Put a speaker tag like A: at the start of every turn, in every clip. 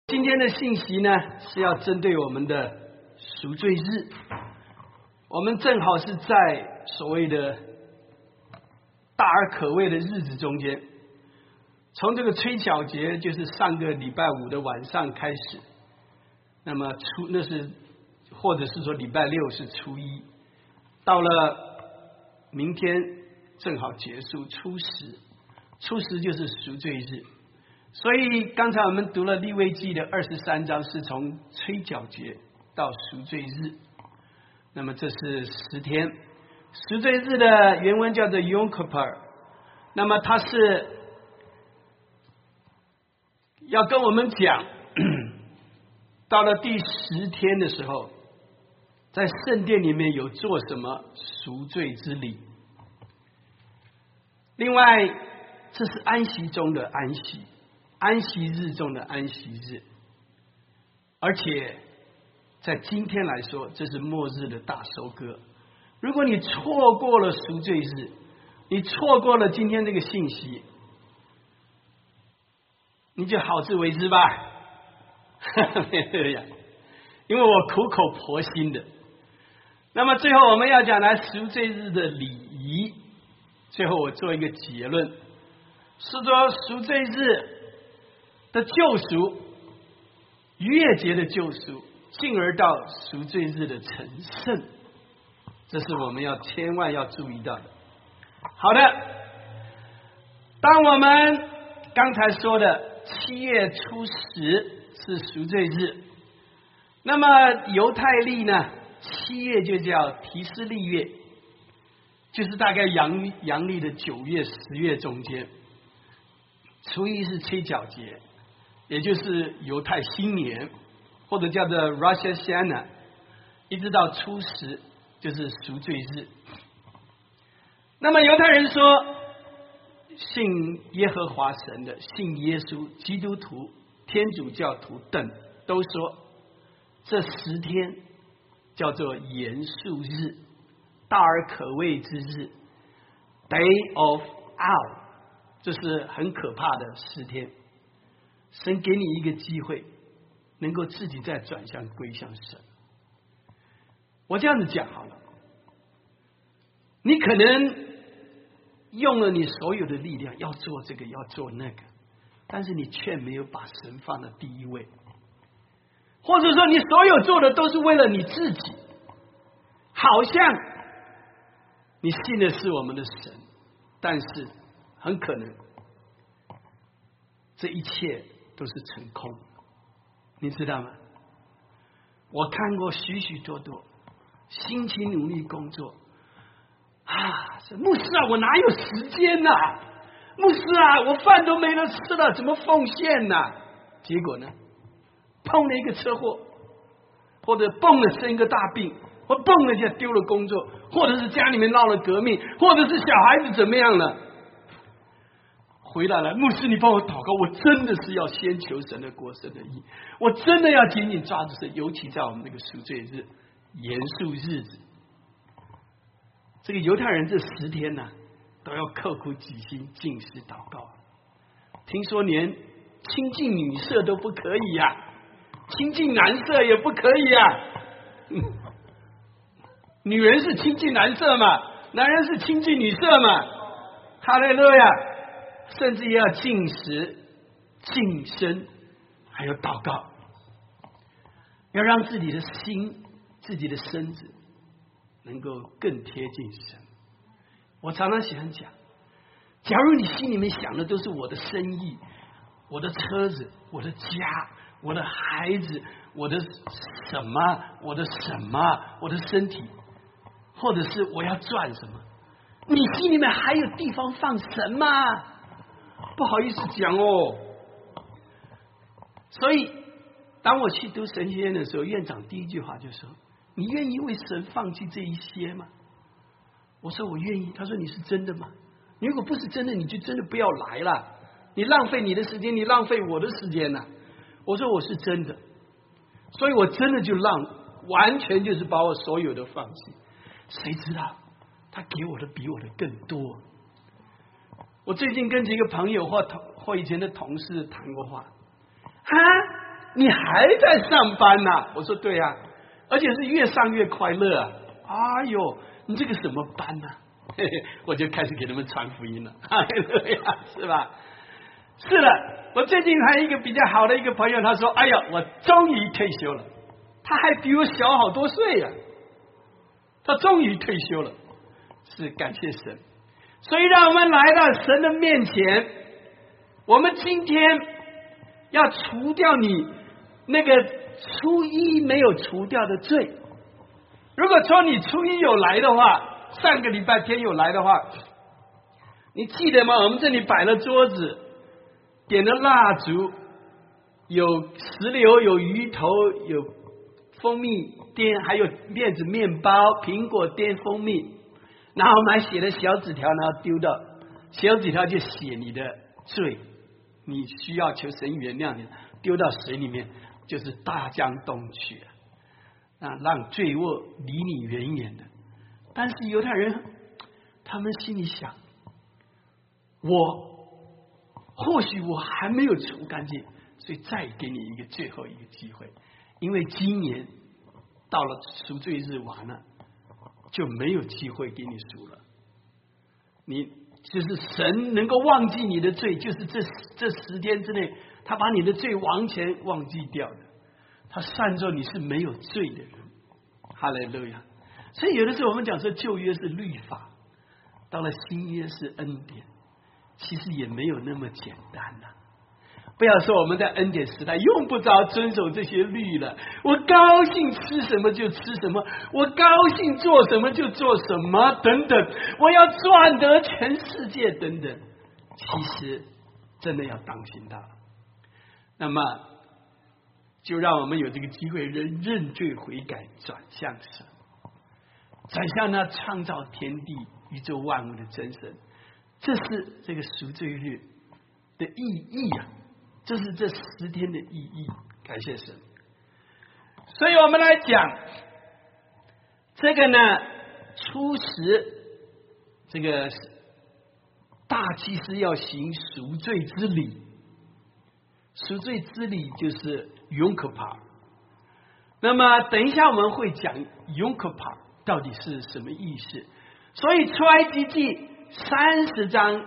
A: 今天的信息呢，是要针对我们的赎罪日。我们正好是在所谓的大而可畏的日子中间，从这个吹角节，就是上个礼拜五的晚上开始，那么那是或者是说礼拜六是初一，到了明天正好结束初十，初十就是赎罪日。所以刚才我们读了利未记的23章，是从吹角节到赎罪日，那么这是10天。赎罪日的原文叫做 Yom Kippur， 那么它是要跟我们讲，到了第10天的时候，在圣殿里面有做什么赎罪之礼。另外，这是安息中的安息，安息日中的安息日，而且在今天来说，这是末日的大收割。如果你错过了赎罪日，你错过了今天这个信息，你就好自为之吧。因为我苦口婆心的。那么最后我们要讲来赎罪日的礼仪，最后我做一个结论，是说赎罪日的救赎，逾越节的救赎，进而到赎罪日的成圣，这是我们要千万要注意到的。好的，当我们刚才说的7月初10是赎罪日，那么犹太历呢，7月就叫提斯利月，就是大概阳历的9月、10月中间。初一是吹角节，也就是犹太新年，或者叫做 Rosh Hashanah， 一直到初10就是赎罪日。那么犹太人说，信耶和华神的、信耶稣、基督徒、天主教徒等都说，这10天叫做严肃日，大而可畏之日 ，Day of Out， 这是很可怕的10天。神给你一个机会，能够自己再转向归向神。我这样子讲好了，你可能用了你所有的力量，要做这个，要做那个，但是你却没有把神放在第一位，或者说你所有做的都是为了你自己，好像你信的是我们的神，但是很可能这一切都是成空，你知道吗？我看过许许多多辛勤努力工作啊，牧师啊，我哪有时间呐？牧师啊，我饭都没得吃了，怎么奉献呢？结果呢，碰了一个车祸，或者蹦了生一个大病，或蹦了就丢了工作，或者是家里面闹了革命，或者是小孩子怎么样了，回来了，牧师你帮我祷告，我真的是要先求神的国神的义，我真的要紧紧抓住神，尤其在我们这个赎罪日严肃日子，这个犹太人这10天呢，都要刻苦己心，禁食祷告。听说连亲近女色都不可以呀，亲近男色也不可以呀。女人是亲近男色嘛，男人是亲近女色嘛。哈利路亚！甚至要禁食、净身，还有祷告，要让自己的心、自己的身子能够更贴近神。我常常喜欢讲，假如你心里面想的都是我的生意、我的车子、我的家、我的孩子、我的什么、我的什么、我的身体，或者是我要赚什么，你心里面还有地方放神吗？不好意思讲哦。所以当我去读神学院的时候，院长第一句话就说，你愿意为神放弃这一些吗？我说我愿意。他说你是真的吗？你如果不是真的，你就真的不要来了，你浪费你的时间，你浪费我的时间了。我说我是真的，所以我真的就完全就是把我所有的放弃。谁知道他给我的比我的更多。我最近跟几个朋友或以前的同事谈过话， 你还在上班啊？我说对啊，而且是越上越快乐啊！哎呦，你这个什么班啊？我就开始给他们传福音了，是吧？是的，我最近还有一个比较好的一个朋友，他说：“哎呀，我终于退休了。”他还比我小好多岁呀，他终于退休了，是感谢神。所以让我们来到神的面前，我们今天要除掉你那个初一没有除掉的罪。如果说你初一有来的话，上个礼拜天有来的话，你记得吗？我们这里摆了桌子，点了蜡烛，有石榴，有鱼头，有蜂蜜颠，还有面子面包，苹果颠蜂蜜，然后我们还写了小纸条，然后丢到小纸条就写你的罪，你需要求神原谅你，丢到水里面就是大江东去啊，让罪恶离你远远的。但是犹太人他们心里想，或许我还没有除干净，所以再给你一个最后一个机会，因为今年到了赎罪日完了，就没有机会给你赎了。你就是神能够忘记你的罪，就是这10天之内，他把你的罪完全忘记掉的，他算作你是没有罪的人。哈利路亚！所以有的时候我们讲说旧约是律法，到了新约是恩典，其实也没有那么简单啊。不要说我们在恩典时代用不着遵守这些律了，我高兴吃什么就吃什么，我高兴做什么就做什么等等，我要赚得全世界等等。其实真的要当心它。那么就让我们有这个机会认罪悔改，转向神，转向那创造天地宇宙万物的真神。这是这个赎罪日的意义啊，这是这10天的意义。感谢神。所以我们来讲这个呢，初十这个大祭司要行赎罪之礼，赎罪之礼就是Yom Kippur。那么等一下我们会讲Yom Kippur到底是什么意思。所以出埃及记30章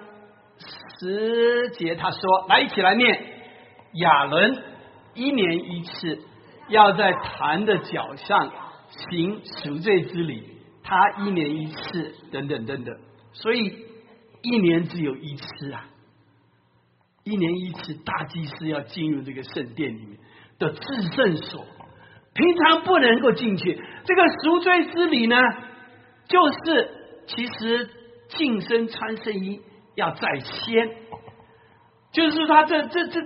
A: 10节他说，来一起来念，亚伦1年1次要在坛的脚上行赎罪之礼，他1年1次等等等等。所以1年只有1次啊，1年1次大祭司要进入这个圣殿里面的至圣所，平常不能够进去。这个赎罪之礼呢，就是其实净身穿圣衣要在先，就是他这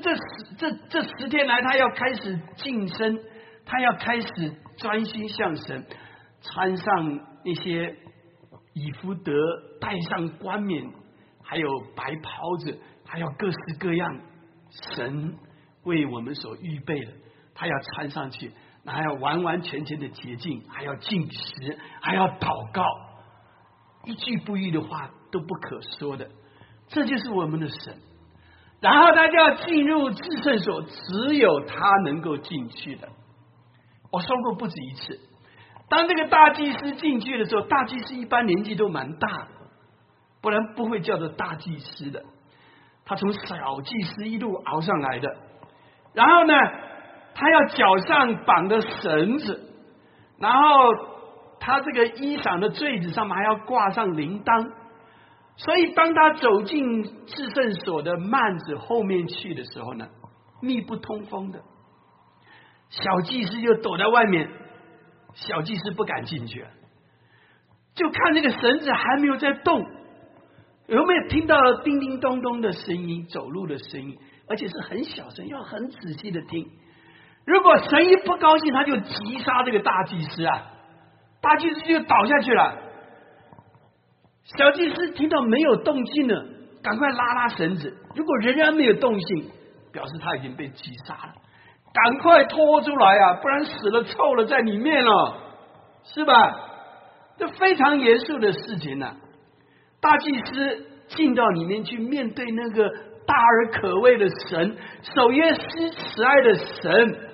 A: 10天来，他要开始净身，他要开始专心向神，穿上那些以弗得，戴上冠冕，还有白袍子，还有各式各样神为我们所预备的，他要穿上去，还要完完全全的洁净，还要禁食，还要祷告，一句不语的话都不可说的。这就是我们的神。然后他就要进入至圣所，只有他能够进去的。我说过不止一次，当这个大祭司进去的时候，大祭司一般年纪都蛮大的，不然不会叫做大祭司的。他从小祭司一路熬上来的。然后呢，他要脚上绑的绳子，然后他这个衣裳的坠子上面还要挂上铃铛。所以当他走进至圣所的幔子后面去的时候呢，密不通风的，小祭司就躲在外面，小祭司不敢进去，就看那个绳子还没有在动，有没有听到了叮叮咚咚的声音，走路的声音，而且是很小声，要很仔细的听。如果神一不高兴，他就击杀这个大祭司啊，大祭司就倒下去了。小祭司听到没有动静了，赶快拉绳子，如果仍然没有动静，表示他已经被击杀了，赶快拖出来啊，不然死了臭了在里面了，是吧？这非常严肃的事情啊。大祭司进到里面去，面对那个大而可畏的神，守约施慈爱的神，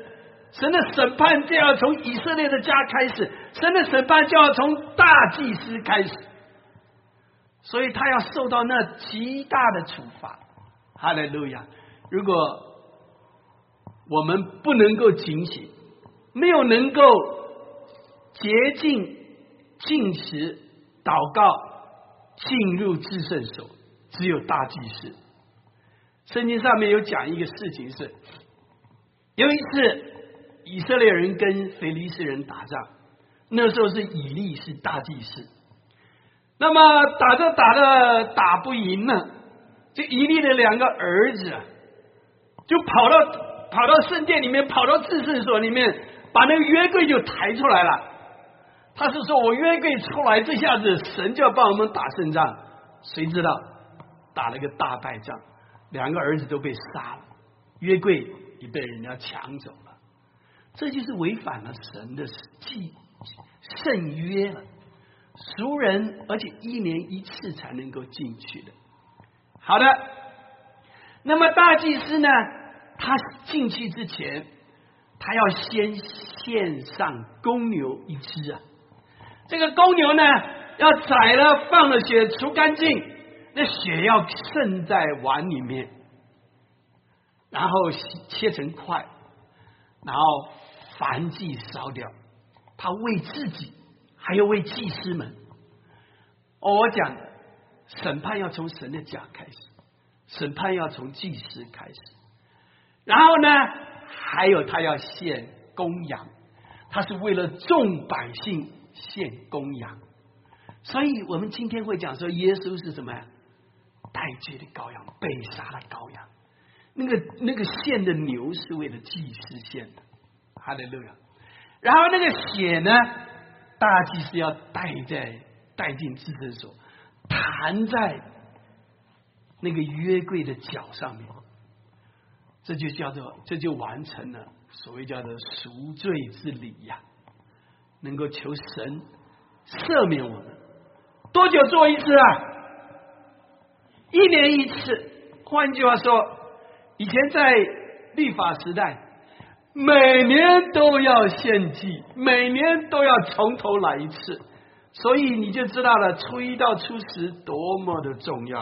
A: 神的审判就要从以色列的家开始，神的审判就要从大祭司开始，所以他要受到那极大的处罚。哈利路亚！如果我们不能够警醒，没有能够洁净、禁食、祷告，进入至圣所，只有大祭司。圣经上面有讲一个事情是，有一次以色列人跟非利士人打仗，那时候是以利是大祭司，那么打不赢了，这以利的2个儿子就跑到圣殿里面，跑到至圣所里面，把那个约柜就抬出来了。他是说我约柜出来，这下子神就要帮我们打胜仗。谁知道打了个大败仗，2个儿子都被杀了，约柜也被人家抢走了。这就是违反了神的圣约了，赎人而且1年1次才能够进去的。好的，那么大祭司呢，他进去之前，他要先献上公牛1只啊。这个公牛呢，要宰了，放了血，除干净，那血要渗在碗里面，然后切成块，然后燔祭烧掉。他为自己，还有为祭司们。我讲的审判要从神的家开始，审判要从祭司开始。然后呢，还有他要献公羊，他是为了众百姓献公羊。所以我们今天会讲说，耶稣是什么呀？代罪的羔羊，被杀的羔羊。那个献的牛是为了祭司献的，哈利路亚。然后那个血呢，大祭司要带进至圣所，弹在那个约柜的脚上面，这就完成了所谓叫做赎罪之礼呀，能够求神赦免我们。多久做一次啊？1年1次。换句话说，以前在律法时代，每年都要献祭，每年都要从头来一次，所以你就知道了初1到初10多么的重要。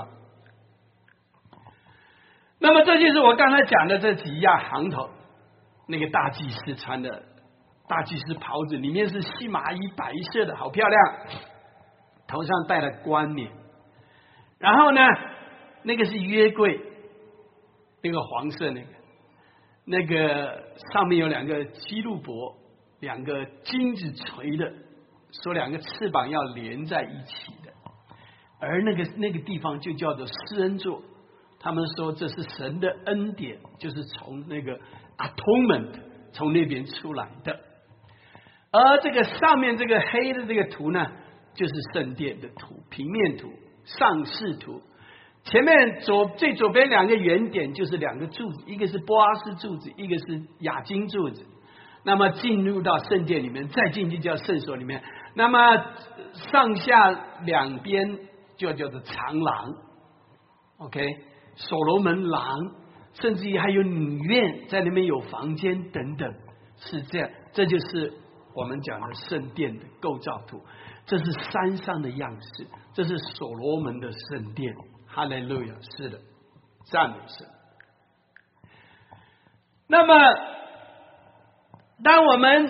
A: 那么这就是我刚才讲的这几样行头，那个大祭司穿的大祭司袍子，里面是细麻衣，白色的，好漂亮，头上戴了冠冕。然后呢，那个是约柜，那个黄色那个上面有2个基路伯，2个金子锤的，说2个翅膀要连在一起的。而那个地方就叫做施恩座，他们说这是神的恩典，就是从那个 atonement 从那边出来的。而这个上面这个黑的这个图呢，就是圣殿的图，平面图、上视图。前面最左边2个圆点就是2个柱子，一个是波阿斯柱子，一个是亚金柱子。那么进入到圣殿里面，再进去叫圣所里面。那么上下2边就叫做长廊 ，OK， 所罗门廊，甚至于还有女院，在那边有房间等等，是这样。这就是我们讲的圣殿的构造图。这是山上的样式，这是所罗门的圣殿。哈利路亚，是的，赞美神。那么，当我们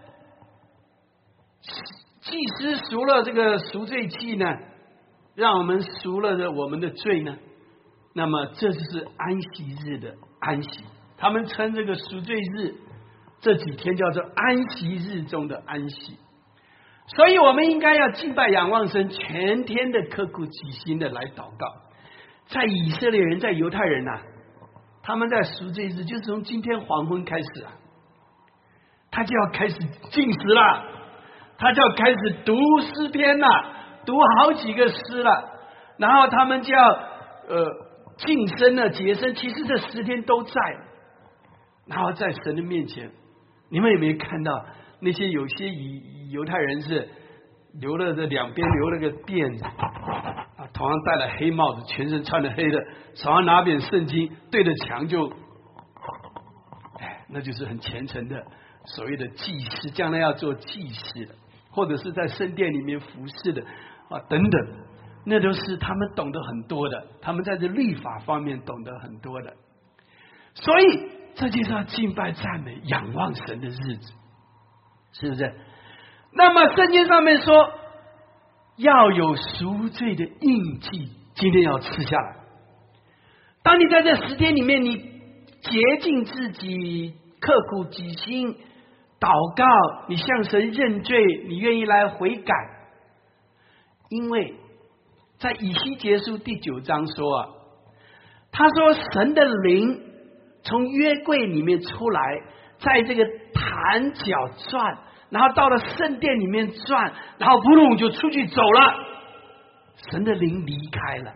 A: 祭司赎了这个赎罪祭呢，让我们赎了我们的罪呢，那么这就是安息日的安息。他们称这个赎罪日这几天叫做安息日中的安息。所以我们应该要敬拜仰望神，全天的刻苦己心的来祷告。在以色列人，在犹太人他们在赎罪日就是从今天黄昏开始他就要开始禁食了，他就要开始读诗篇了，读好几个诗了，然后他们就要净身了、洁身。其实这10天都在，然后在神的面前，你们有没有看到那些有些犹太人是留了这2边留了个辫子头上戴了黑帽子，全身穿的黑的，手上拿本圣经，对着墙就那就是很虔诚的所谓的祭司，将来要做祭司的，或者是在圣殿里面服侍的等等，那都是他们懂得很多的，他们在这律法方面懂得很多的。所以这就是要敬拜赞美仰望神的日子，是不是？那么圣经上面说要有赎罪的印记，今天要吃下来。当你在这10天里面，你洁净自己，刻苦己心，祷告，你向神认罪，你愿意来悔改。因为在以西结书第9章说他说神的灵从约柜里面出来，在这个坛角转，然后到了圣殿里面转，然后扑隆就出去走了，神的灵离开了。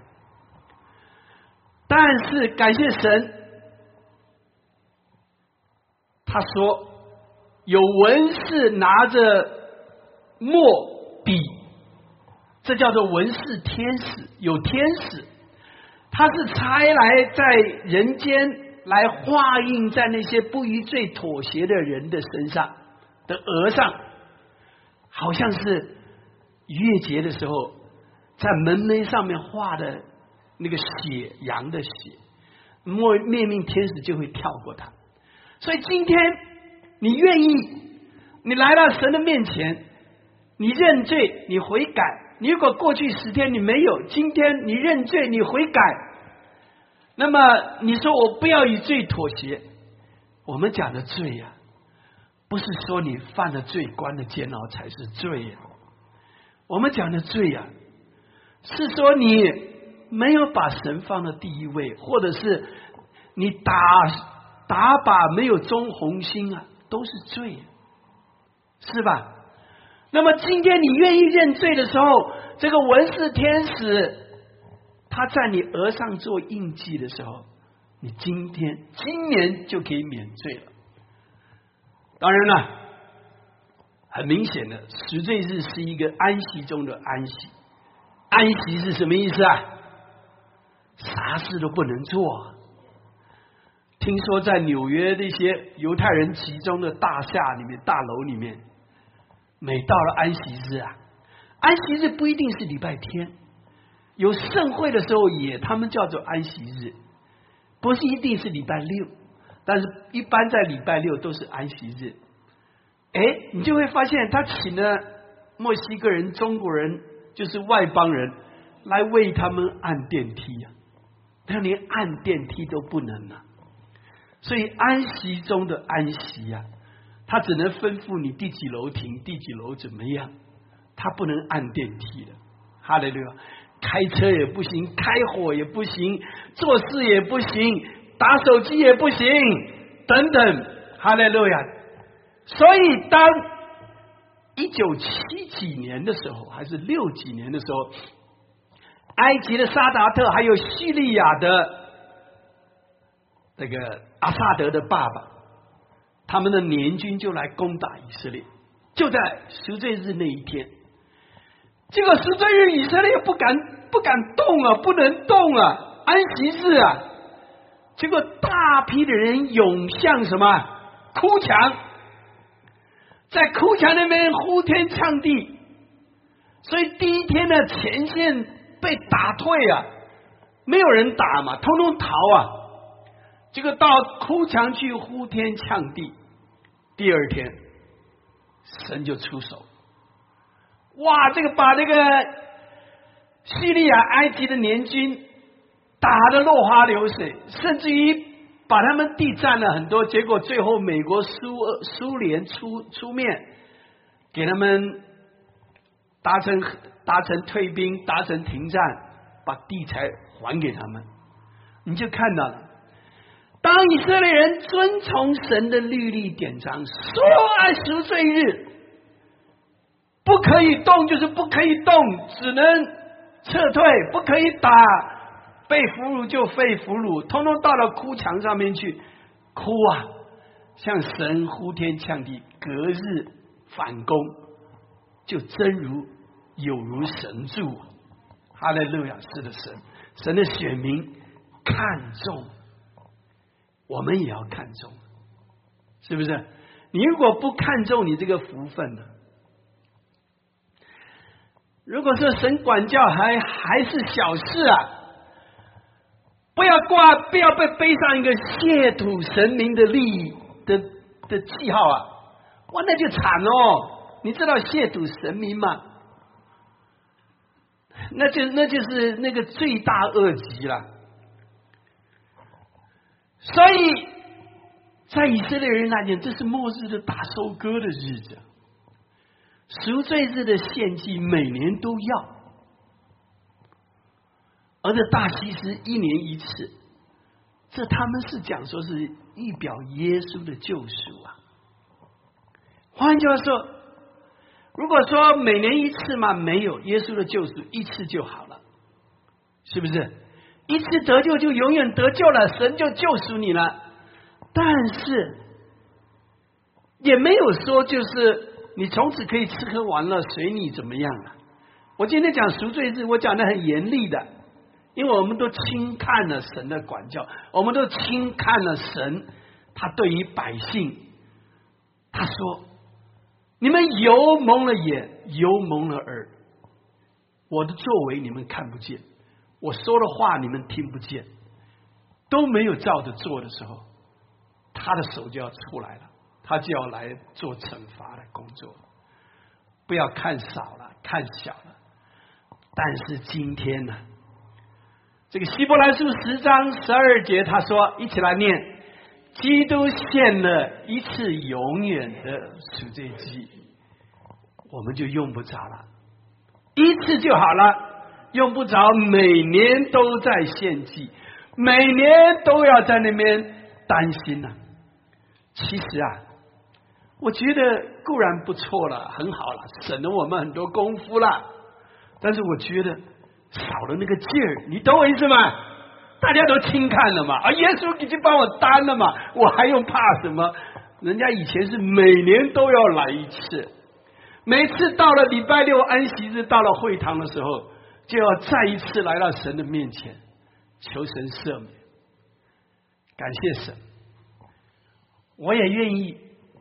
A: 但是感谢神，他说有文士拿着墨笔，这叫做文士天使，有天使，他是差来在人间来画印在那些不逾罪妥协的人的身上的额上，好像是逾越节的时候在门楣上面画的那个血，羊的血，灭命天使就会跳过它。所以今天你愿意，你来到神的面前，你认罪，你悔改。你如果过去10天你没有，今天你认罪，你悔改，那么你说我不要与罪妥协。我们讲的罪呀，不是说你犯了罪关了监牢才是罪呀。我们讲的罪呀，是说你没有把神放到第一位，或者是你打靶没有中红心啊，都是罪，是吧？那么今天你愿意认罪的时候，这个文士天使他在你额上做印记的时候，你今年就可以免罪了。当然了，很明显的，赎罪日是一个安息中的安息。安息是什么意思啊？啥事都不能做。听说在纽约那些犹太人集中的大厦里面、大楼里面，每到了安息日啊，安息日不一定是礼拜天，有盛会的时候也他们叫做安息日，不是一定是礼拜六，但是一般在礼拜六都是安息日。你就会发现他请了墨西哥人、中国人，就是外邦人来为他们按电梯啊，他连按电梯都不能啊。所以安息中的安息啊，他只能吩咐你第几楼停，第几楼怎么样，他不能按电梯的。哈利路亚！开车也不行，开火也不行，做事也不行，打手机也不行，等等。哈利路亚！所以当1970几年的时候，还是60几年的时候，埃及的沙达特还有叙利亚的这个阿萨德的爸爸，他们的联军就来攻打以色列，就在赎罪日那一天。结果赎罪日以色列不敢动啊，不能动啊，安息日啊。结果大批的人涌向什么哭墙，在哭墙那边呼天抢地，所以第一天的前线被打退啊，没有人打嘛，通通逃啊。结果到哭墙去呼天抢地，第二天神就出手，哇，这个把那个叙利亚、埃及的联军打得落花流水，甚至于把他们地占了很多。结果最后美国苏联出面给他们达成退兵，达成停战，把地才还给他们。你就看到了，当以色列人遵从神的律例典章，说按赎罪日不可以动就是不可以动，只能撤退，不可以打，被俘虏就被俘虏，通通到了哭墙上面去哭啊，向神呼天抢地，隔日反攻，就真如有如神助。哈利路亚！是的，神的选民看重，我们也要看重。 是不是？你如果不看重你这个福分呢？如果说神管教还是小事啊，不要被背上一个亵渎神明的利益的记号啊，哇，那就惨哦！你知道亵渎神明吗？那就是那个罪大恶极了。所以在以色列人来讲，这是末日的大收割的日子，赎罪日的献祭每年都要，而这大祭司1年1次，这他们是讲说是预表耶稣的救赎啊。换句话说，如果说每年1次嘛，没有，耶稣的救赎1次就好了，是不是？1次得救就永远得救了，神就救赎你了。但是也没有说就是你从此可以吃喝玩乐随你怎么样了。我今天讲赎罪日，我讲的很严厉的，因为我们都轻看了神的管教，我们都轻看了神他对于百姓，他说你们油蒙了眼，油蒙了耳，我的作为你们看不见，我说的话你们听不见，都没有照着做的时候，他的手就要出来了，他就要来做惩罚的工作。不要看少了，看小了。但是今天呢，这个希伯来书10章12节他说，一起来念，基督献了一次永远的赎罪祭，我们就用不着了，1次就好了，用不着每年都在献祭，每年都要在那边担心了。其实啊，我觉得固然不错了，很好了，省了我们很多功夫了，但是我觉得少了那个劲儿，你懂我意思吗？大家都轻看了嘛，啊，耶稣已经帮我担了嘛，我还用怕什么？人家以前是每年都要来1次，每次到了礼拜6安息日，到了会堂的时候，就要再一次来到神的面前，求神赦免，感谢神。我也愿意，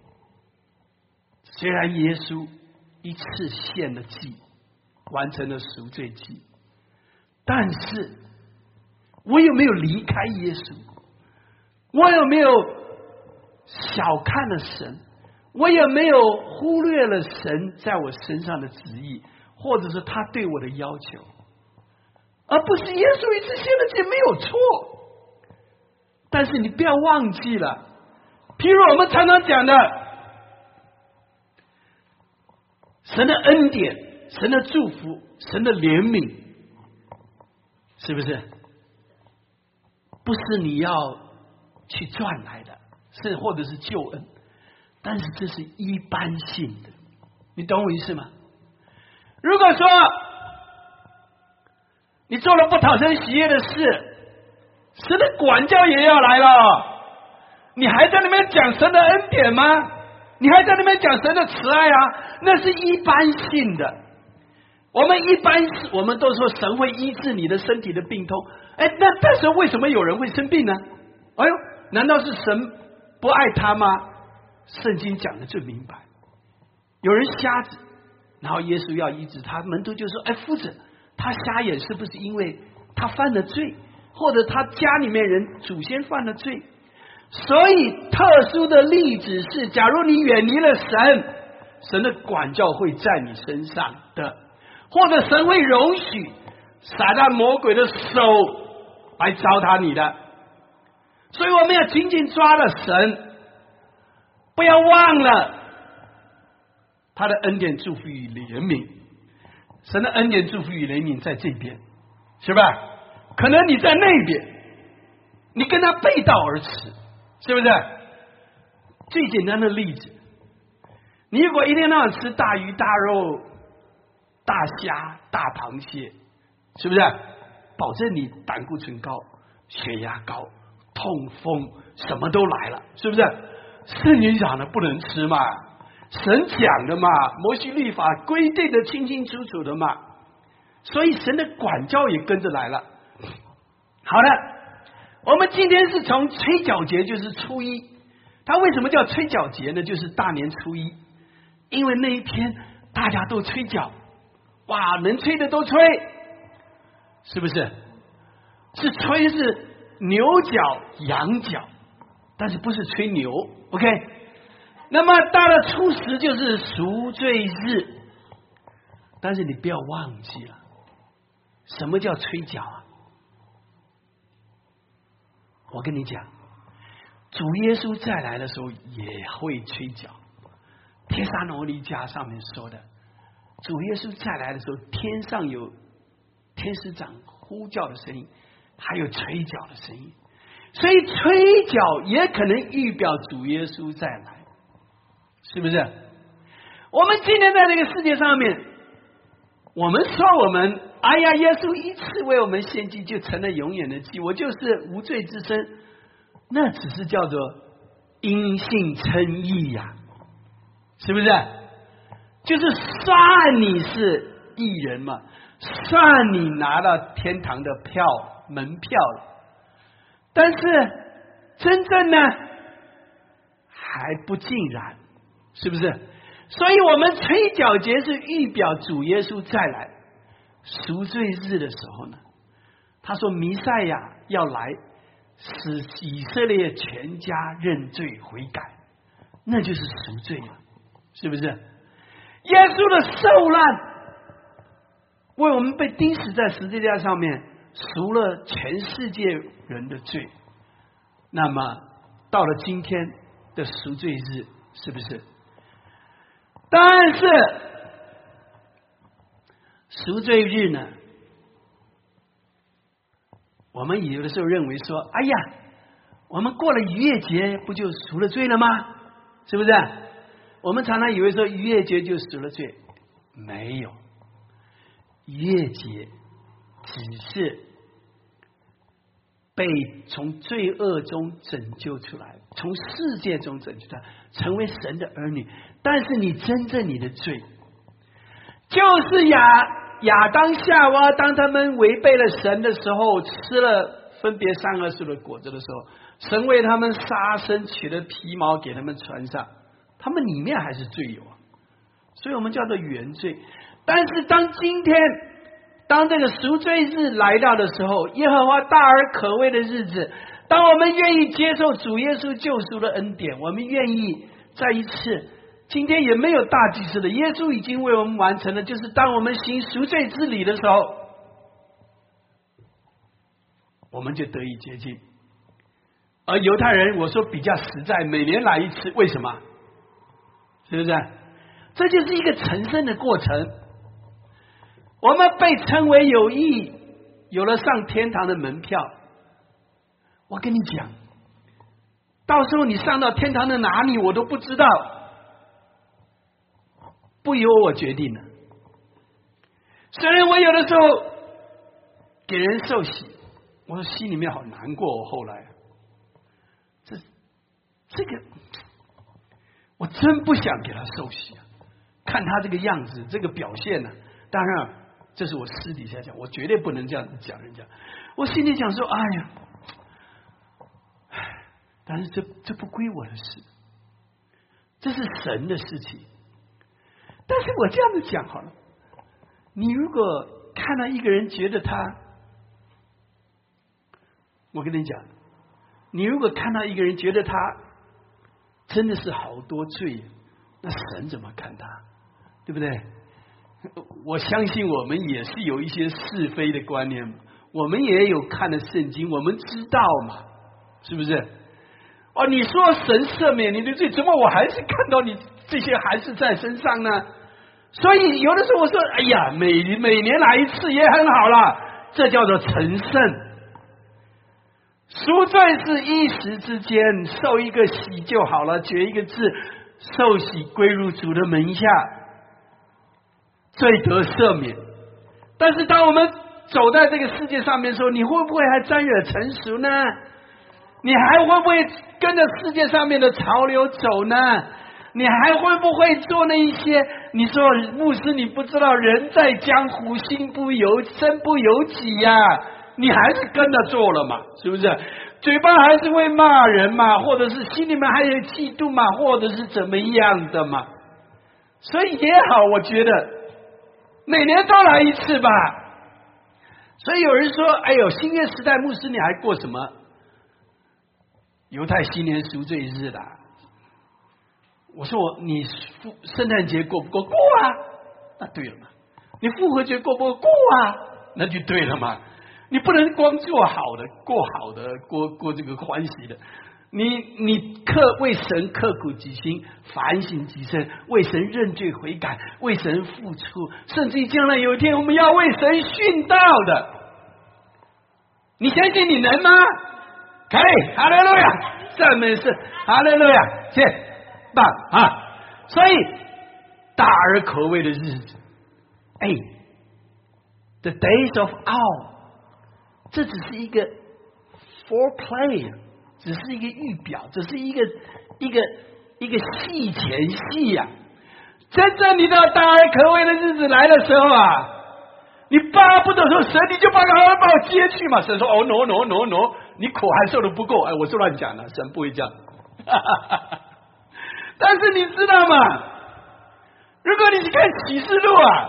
A: 虽然耶稣1次献了祭，完成了赎罪祭，但是我有没有离开耶稣？我有没有小看了神？我有没有忽略了神在我身上的旨意，或者是他对我的要求？而不是耶稣1次献了祭没有错，但是你不要忘记了，譬如我们常常讲的，神的恩典，神的祝福，神的怜悯，是不是？不是你要去赚来的，是或者是救恩，但是这是一般性的，你懂我意思吗？如果说你做了不讨神喜悦的事，神的管教也要来了，你还在那边讲神的恩典吗？你还在那边讲神的慈爱啊？那是一般性的。我们都说神会医治你的身体的病痛，那但是为什么有人会生病呢？哎呦，难道是神不爱他吗？圣经讲的最明白，有人瞎子，然后耶稣要医治他，门徒就说：夫子，他瞎眼是不是因为他犯了罪，或者他家里面人祖先犯了罪？所以特殊的例子是，假如你远离了神，神的管教会在你身上的，或者神会容许撒旦魔鬼的手来糟蹋你的。所以我们要紧紧抓了神，不要忘了他的恩典、祝福与怜悯。神的恩典、祝福与怜悯在这边，是吧？可能你在那边，你跟他背道而驰，是不是？最简单的例子，你如果一天到晚吃大鱼大肉、大虾、大螃蟹，是不是？保证你胆固醇高、血压高、痛风什么都来了，是不是？圣经讲的不能吃嘛，神讲的嘛，摩西律法规定的清清楚楚的嘛，所以神的管教也跟着来了。好了，我们今天是从吹角节，就是初一， 它为什么叫吹角节呢？就是大年初一，因为那一天大家都吹角，哇，能吹的都吹，是不是？是吹是牛角、羊角，但是不是吹牛 ，OK？ 那么到了初10就是赎罪日，但是你不要忘记了，什么叫吹角啊？我跟你讲，主耶稣再来的时候也会吹角。帖撒罗尼迦上面说的，主耶稣再来的时候，天上有天使长呼叫的声音，还有吹角的声音，所以吹角也可能预表主耶稣再来，是不是？我们今天在这个世界上面，我们说我们哎呀，耶稣一次为我们献祭就成了永远的祭，我就是无罪之身，那只是叫做因信称义呀，是不是？就是算你是义人嘛，算你拿到天堂的门票了。但是真正呢，还不尽然，是不是？所以我们吹角节是预表主耶稣再来。赎罪日的时候呢，他说弥赛亚要来，使以色列全家认罪悔改，那就是赎罪了，是不是？耶稣的受难，为我们被钉死在十字架上面，赎了全世界人的罪。那么到了今天的赎罪日，是不是？但是赎罪日呢，我们有的时候认为说，哎呀，我们过了逾越节不就赎了罪了吗？是不是？我们常常以为说逾越节就赎了罪，没有，逾越节只是被从罪恶中拯救出来，从世界中拯救出来，成为神的儿女。但是你真正你的罪，就是亚当夏娃当他们违背了神的时候，吃了分别善恶树的果子的时候，神为他们杀生，取了皮毛给他们穿上，他们里面还是罪有啊，所以我们叫做原罪。但是当今天当这个赎罪日来到的时候，耶和华大而可畏的日子，当我们愿意接受主耶稣救赎的恩典，我们愿意再一次，今天也没有大祭司的，耶稣已经为我们完成了，就是当我们行赎罪之礼的时候，我们就得以洁净。而犹太人我说比较实在，每年来一次，为什么？是不是？这就是一个成圣的过程。我们被称为有义，有了上天堂的门票。我跟你讲，到时候你上到天堂的哪里我都不知道，不由我决定了。虽然我有的时候给人受洗，我心里面好难过。我后来这个我真不想给他受洗啊！看他这个样子，这个表现呢，当然这是我私底下讲，我绝对不能这样子讲人家。我心里讲说，哎呀，但是这不归我的事，这是神的事情。但是我这样子讲好了，你如果看到一个人觉得他，我跟你讲，你如果看到一个人觉得他真的是好多罪，那神怎么看他？对不对？我相信我们也是有一些是非的观念嘛，我们也有看的圣经，我们知道嘛，是不是？哦，你说神赦免你的罪，怎么我还是看到你这些还是在身上呢？所以有的时候我说，哎呀，每年来一次也很好了，这叫做成圣。赎罪是一时之间，受一个洗就好了，决一个志，受洗归入主的门下，罪得赦免。但是当我们走在这个世界上面的时候，你会不会还沾惹成熟呢？你还会不会跟着世界上面的潮流走呢？你还会不会做那一些？你说牧师，你不知道人在江湖，身不由己呀，你还是跟着做了嘛，是不是？ 嘴巴还是会骂人嘛，或者是心里面还有嫉妒嘛，或者是怎么样的嘛。所以也好，我觉得每年都来一次吧。所以有人说，哎呦，新约时代牧师你还过什么犹太新年赎罪日的？我说你圣诞节过不过？过啊，那对了嘛。你复活节过不过？过啊，那就对了嘛。你不能光做好的，过这个欢喜的。你为神刻苦己心，反省己身，为神认罪悔改，为神付出，甚至于将来有一天我们要为神殉道的，你相信你能吗？可以，哈利路亚，赞美神，哈利路亚，谢棒啊！所以大而可畏的日子，哎 ，the days of awe， 这只是一个 foreplay。只是一个预表，只是一个戏前戏呀。真正你到大而可畏的日子来的时候啊，你巴不得说神，你就把我接去嘛。神说哦 no， 你苦还受的不够。哎，我是乱讲的，神不会这样。但是你知道吗？如果你去看启示录啊，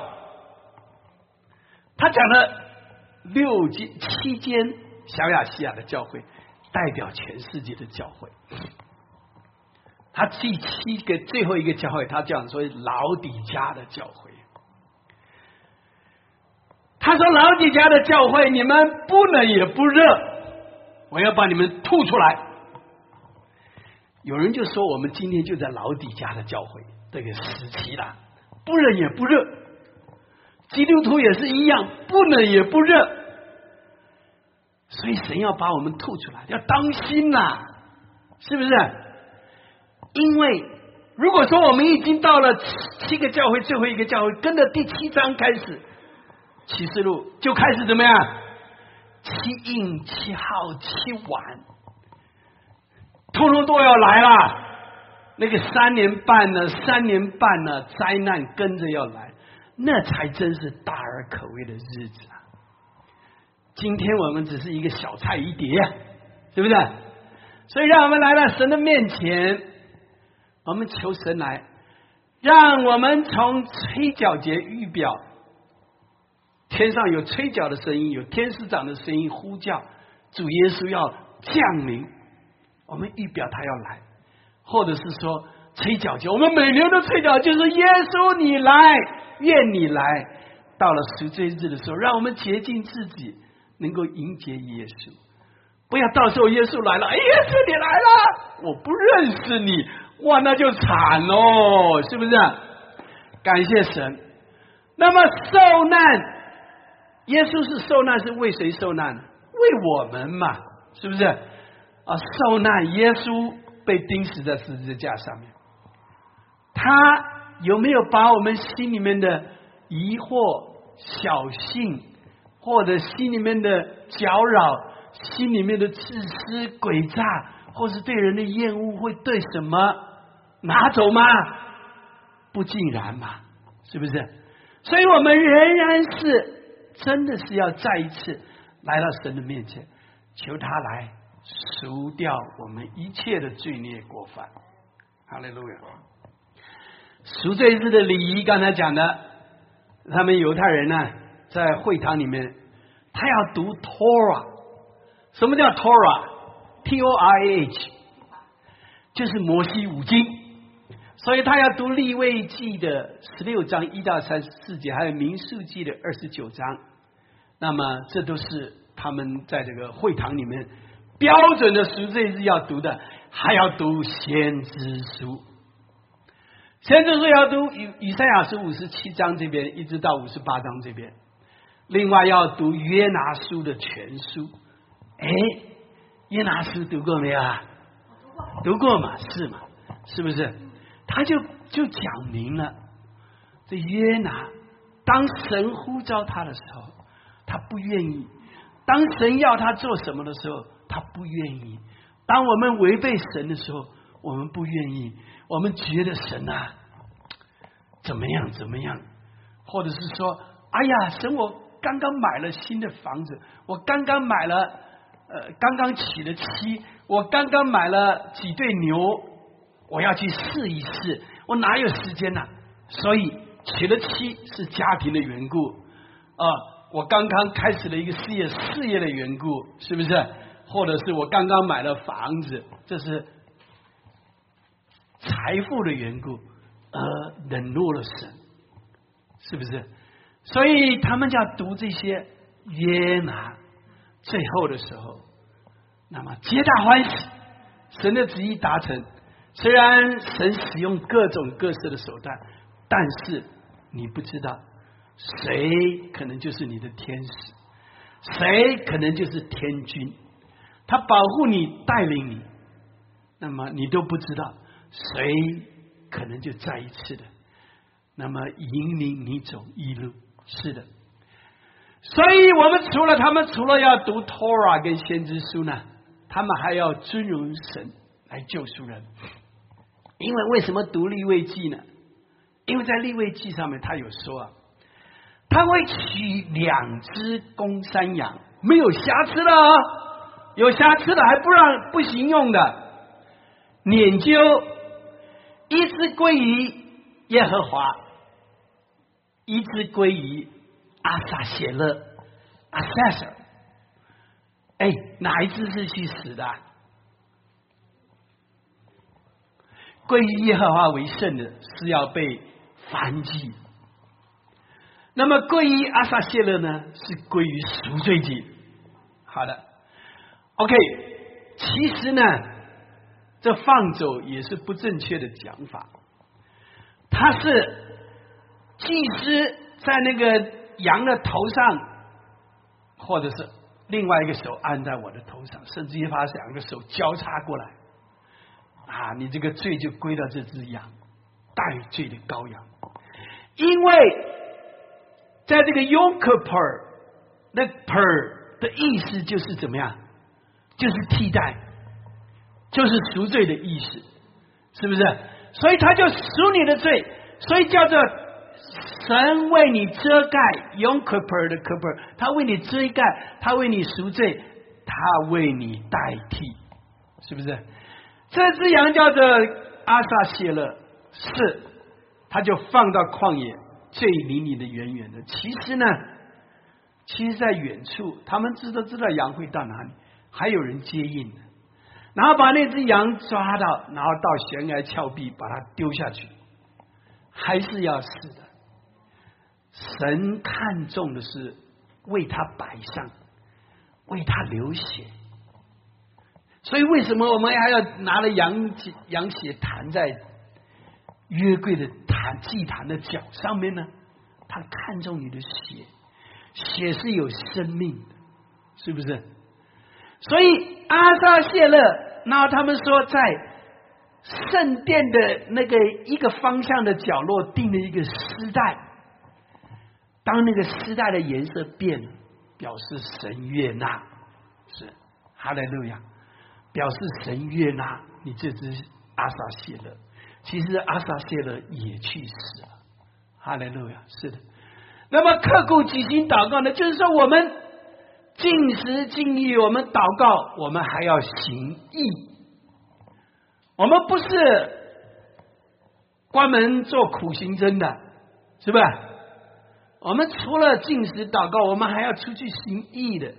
A: 他讲了7间小亚细亚的教会。代表全世界的教会，他第7个最后一个教会，他讲说老底嘉的教会。他说老底嘉的教会，你们不冷也不热，我要把你们吐出来。有人就说我们今天就在老底嘉的教会这个时期了，不冷也不热。基督徒也是一样，不冷也不热。所以神要把我们吐出来，要当心啦，是不是？因为如果说我们已经到了7个教会，最后一个教会，跟着第7章开始，启示录就开始怎么样？7印、7号、7晚，通通都要来啦。那个3年半呢，灾难跟着要来，那才真是大而可畏的日子啊！今天我们只是一个小菜一碟，对不对？所以让我们来到神的面前，我们求神来，让我们从吹角节预表，天上有吹角的声音，有天使长的声音呼叫，主耶稣要降临，我们预表他要来，或者是说吹角节，我们每年都吹角，就是耶稣你来，愿你来。到了赎罪日的时候，让我们洁净自己，能够迎接耶稣，不要到时候耶稣来了，哎，耶稣你来了，我不认识你，哇，那就惨哦，是不是？感谢神。那么受难，耶稣是受难，是为谁受难？为我们嘛，是不是？啊，受难，耶稣被钉死在十字架上面，他有没有把我们心里面的疑惑、小性，或者心里面的搅扰，心里面的自私诡诈，或是对人的厌恶，会对什么拿走吗？不尽然嘛，是不是？所以我们仍然是真的是要再一次来到神的面前，求他来赎掉我们一切的罪孽过犯。哈利路亚。赎罪日的礼仪，刚才讲的，他们犹太人呢，在会堂里面，他要读 Torah。什么叫 Torah？T-O-R-A-H， 就是摩西五经。所以他要读利未记的16章1到34节，还有民数记的29章。那么这都是他们在这个会堂里面标准的赎罪日要读的，还要读先知书。先知书要读以赛亚书57章这边，一直到58章这边。另外要读约拿书的全书。哎，约拿书读过没有啊？读过嘛，是嘛？是不是？他就讲明了，这约拿当神呼召他的时候，他不愿意；当神要他做什么的时候，他不愿意；当我们违背神的时候，我们不愿意。我们觉得神啊怎么样怎么样，或者是说，哎呀，神，我刚刚买了新的房子，我刚刚买了刚刚娶了妻，我刚刚买了几对牛，我要去试一试，我哪有时间呢？所以娶了妻是家庭的缘故我刚刚开始了一个事业的缘故，是不是？或者是我刚刚买了房子，这是财富的缘故而冷落了神，是不是？所以他们就要读这些约拿，最后的时候，那么皆大欢喜，神的旨意达成。虽然神使用各种各式的手段，但是你不知道谁可能就是你的天使，谁可能就是天君，他保护你带领你，那么你都不知道谁可能就再一次的那么引领你走一路。是的，所以我们他们除了要读 Torah 跟先知书呢，他们还要尊荣神来救赎人。因为什么读利未记呢？因为在利未记上面他有说他会取2只公山羊，没有瑕疵的有瑕疵的还不行用的，撵究1只归于耶和华，1只归于阿撒谢勒 Assessor。 哪一只是去死的？归于耶和华为圣的是要被燔祭，那么归于阿撒谢勒呢，是归于赎罪祭。好的 OK， 其实呢这放走也是不正确的讲法，他是祭司在那个羊的头上，或者是另外一个手按在我的头上，甚至于把2个手交叉过来你这个罪就归到这只羊，带罪的羔羊。因为在这个 Yom Kippur， 那 per 的意思就是怎么样？就是替代，就是赎罪的意思，是不是？所以他就赎你的罪，所以叫做神为你遮盖 Yom Kippur 的 Kippur， 他为你遮盖，他为你赎罪，他为你代替，是不是？这只羊叫做阿撒谢勒，是他就放到旷野，最离你的远远的。其实在远处他们知道羊会到哪里，还有人接应的，然后把那只羊抓到，然后到悬崖峭壁把它丢下去，还是要死的。神看重的是为他摆上，为他流血。所以为什么我们还要拿了羊血弹在约柜的祭坛的脚上面呢？他看重你的血，血是有生命的，是不是？所以阿撒谢勒，然后他们说在圣殿的那个一个方向的角落钉了一个丝带，当那个丝带的颜色变了，表示神悦纳，是哈利路亚，表示神悦纳你这只阿撒谢勒。其实阿撒谢勒也去死了，哈利路亚，是的。那么刻苦己心祷告呢，就是说我们尽时尽力，我们祷告，我们还要行义。我们不是关门做苦行僧的，是吧？我们除了尽时祷告，我们还要出去行义的。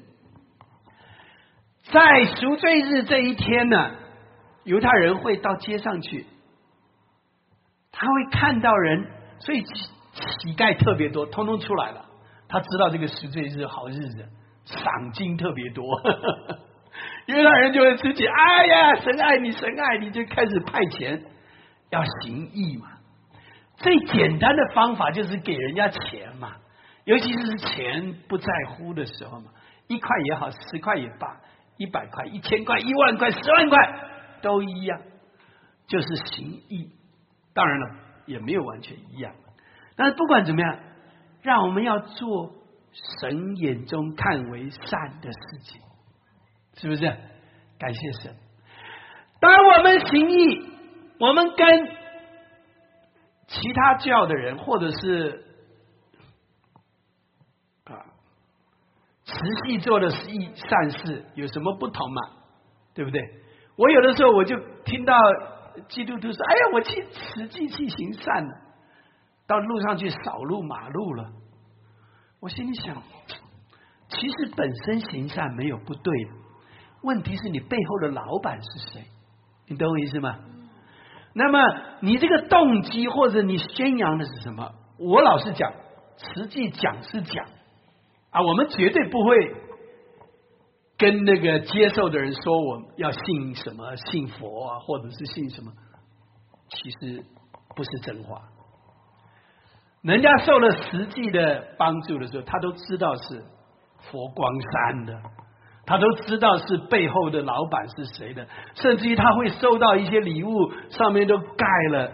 A: 在赎罪日这一天呢，犹太人会到街上去，他会看到人，所以乞丐特别多，通通出来了。他知道这个赎罪日好日子，赏金特别多，犹太人就会自己哎呀，神爱你，神爱你，就开始派钱，要行义嘛。最简单的方法就是给人家钱嘛，尤其是钱不在乎的时候嘛，1块也好，10块也罢，100块、1000块、1万块、10万块都一样，就是行义。当然了，也没有完全一样，但是不管怎么样，让我们要做神眼中看为善的事情，是不是？感谢神。当我们行义，我们跟其他教的人，或者是其细做的善事有什么不同嘛？对不对？我有的时候我就听到基督徒说：“哎呀，我去实际去行善了，到路上去扫路马路了。”我心里想，其实本身行善没有不对的，问题是你背后的老板是谁？你懂我意思吗？那么你这个动机或者你宣扬的是什么？我老实讲，实际讲是讲啊，我们绝对不会跟那个接受的人说我们要信什么，信佛啊，或者是信什么，其实不是真话。人家受了实际的帮助的时候，他都知道是佛光山的，他都知道是背后的老板是谁的，甚至于他会收到一些礼物，上面都盖了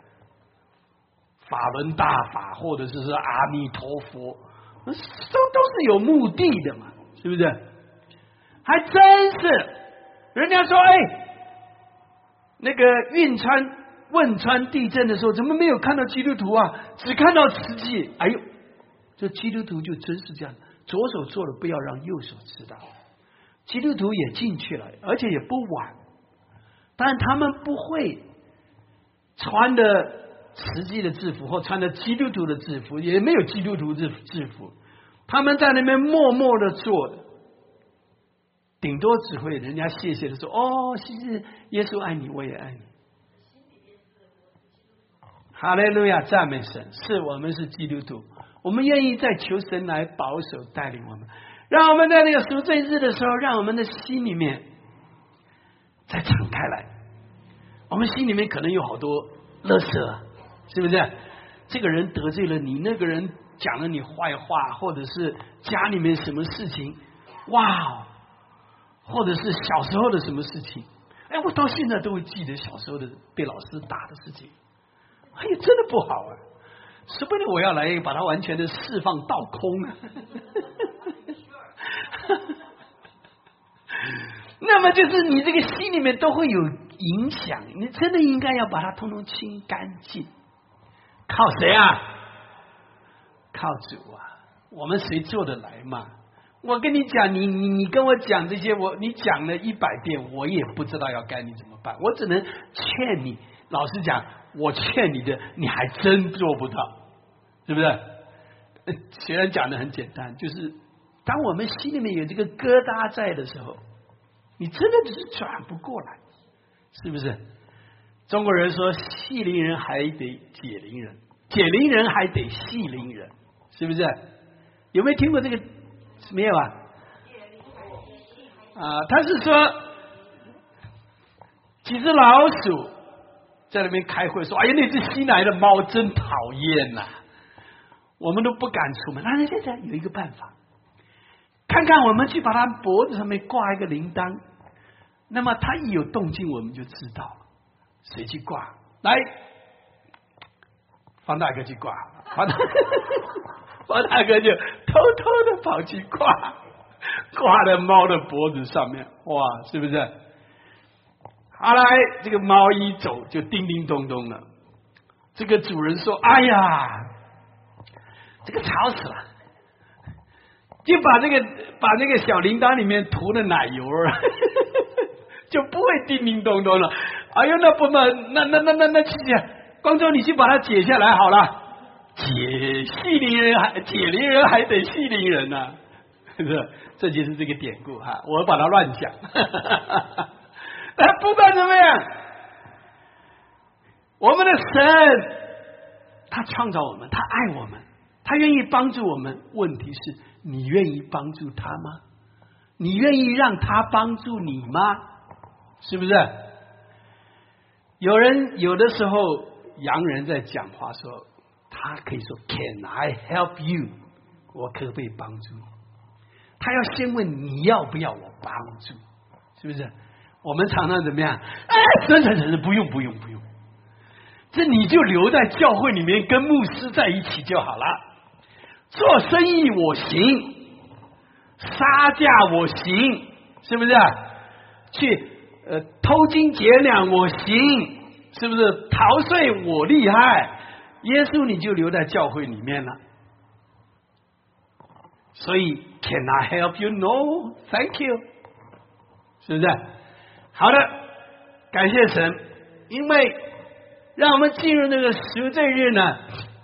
A: 法轮大法，或者是说阿弥陀佛，都是有目的的嘛，是不是？还真是，人家说，那个汶川地震的时候，怎么没有看到基督徒啊？只看到慈济。哎呦，这基督徒就真是这样，左手做了，不要让右手知道。基督徒也进去了，而且也不晚，但他们不会穿的慈济的制服或穿的基督徒的制服，也没有基督徒制服，他们在那边默默的做的，顶多只会人家谢谢的说：“哦，谢谢耶稣爱你，我也爱你。”哈利路亚，赞美神！是我们是基督徒，我们愿意再求神来保守带领我们，让我们在那个赎罪日的时候，让我们的心里面再敞开来。我们心里面可能有好多垃圾，是不是？这个人得罪了你，那个人讲了你坏话，或者是家里面什么事情，哇，或者是小时候的什么事情，我到现在都会记得小时候的被老师打的事情。真的不好啊！说不定我要来把它完全的释放倒空啊！那么就是你这个心里面都会有影响，你真的应该要把它通通清干净。靠谁啊？靠主啊！我们谁做得来嘛？我跟你讲，你跟我讲这些，你讲了100遍，我也不知道要该你怎么办。我只能劝你，老实讲。我劝你的，你还真做不到，是不是？虽然讲的很简单，就是当我们心里面有这个疙瘩在的时候，你真的只是转不过来，是不是？中国人说，系铃人还得解铃人，解铃人还得系铃人，是不是？有没有听过这个？没有啊？他是说几只老鼠在那边开会说：“哎呀，那只新来的猫真讨厌呐，我们都不敢出门。”那现在有一个办法，看看我们去把它脖子上面挂一个铃铛，那么它一有动静，我们就知道了。谁去挂？来，方大哥去挂，方大哥就偷偷的跑去挂在猫的脖子上面，哇，是不是？好来，这个猫一走就叮叮咚咚了。这个主人说：“哎呀，这个吵死了！”就把那个小铃铛里面涂的奶油就不会叮叮咚咚了。哎呦，那不嘛，那去，光州你去把它解下来好了。解铃人还得系铃人呢，是不是？这就是这个典故哈，我把它乱讲。不管怎么样，我们的神他创造我们，他爱我们，他愿意帮助我们。问题是你愿意帮助他吗？你愿意让他帮助你吗？是不是？有的时候洋人在讲话说，他可以说 Can I help you？ 我可不可以帮助你？他要先问你要不要我帮助，是不是？我们常常怎么样？不用，这你就留在教会里面跟牧师在一起就好了。做生意我行，杀价我行，是不是？去偷金劫粮我行，是不是？逃税我厉害。耶稣你就留在教会里面了， 所以 Can I help you? No, thank you， 是不是？好的，感谢神，因为让我们进入那个赎罪日呢。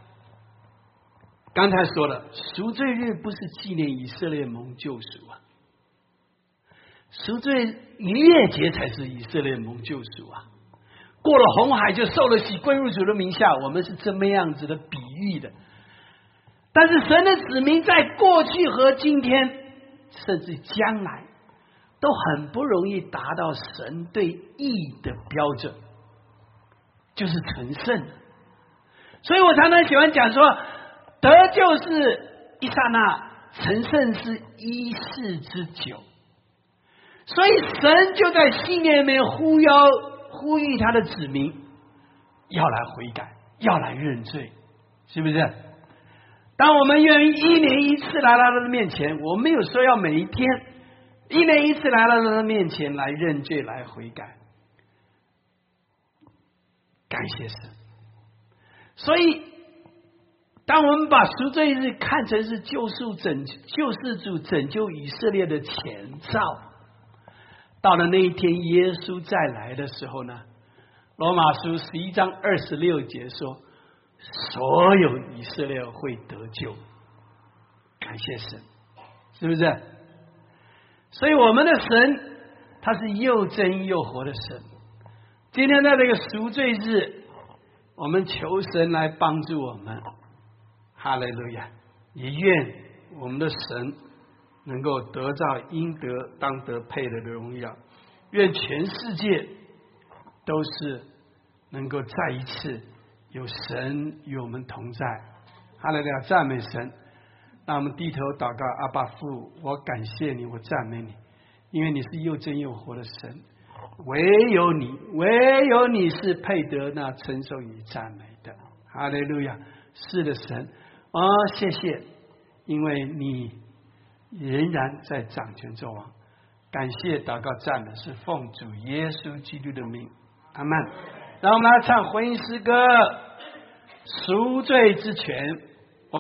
A: 刚才说了，赎罪日不是纪念以色列蒙救赎啊，赎罪逾越节才是以色列蒙救赎啊。过了红海就受了洗，归入主的名下，我们是这么样子的比喻的。但是神的子民在过去和今天，甚至将来，都很不容易达到神对义的标准，就是成圣。所以我常常喜欢讲说，得救是一刹那，成圣是一世之久。所以神就在新年里面呼吁他的子民要来悔改，要来认罪，是不是？当我们愿意一年一次来到他的面前，我没有说要每一天，一年一次来到他的面前来认罪，来悔改，感谢神。所以当我们把赎罪日看成是救世主拯救以色列的前兆，到了那一天耶稣再来的时候呢，罗马书11章26节说，所有以色列会得救，感谢神，是不是？所以我们的神他是又真又活的神。今天在这个赎罪日，我们求神来帮助我们，哈利路亚！也愿我们的神能够得到应得当得配的荣耀，愿全世界都是能够再一次有神与我们同在，哈利路亚！赞美神！那我们低头祷告，阿爸父，我感谢你，我赞美你，因为你是又真又活的神，唯有你是配得那称颂与赞美的，哈利路亚！是的，神谢谢，因为你仍然在掌权作王，感谢祷告赞美是奉主耶稣基督的名，阿们。让我们来唱回应诗歌，赎罪之泉。